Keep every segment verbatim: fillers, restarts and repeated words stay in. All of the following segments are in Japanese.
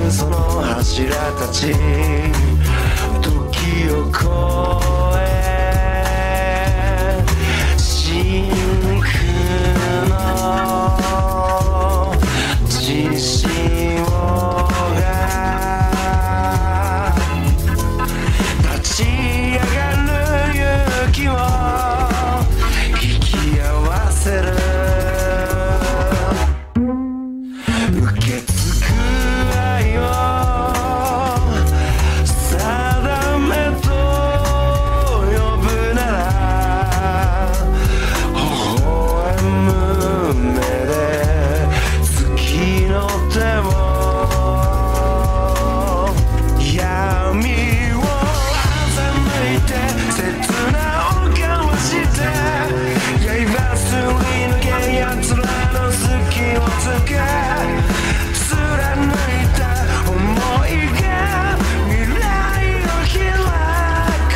その柱たち時を超え真空の自信をが立ち上がる勇気を引き合わせる受け継ぐ愛を定めと呼ぶなら微笑む目で月の手を闇を欺いて切なを交わして刃すり抜け奴らの隙をつけ貫いた想いが未来を開く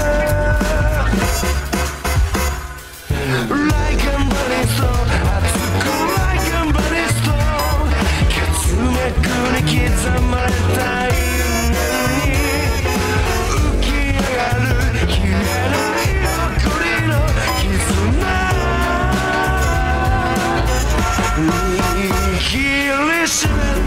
Like a ballisto 熱く Like a ballisto 血脈に刻まれた因縁に浮き上がる消えない誇りの絆握りしめて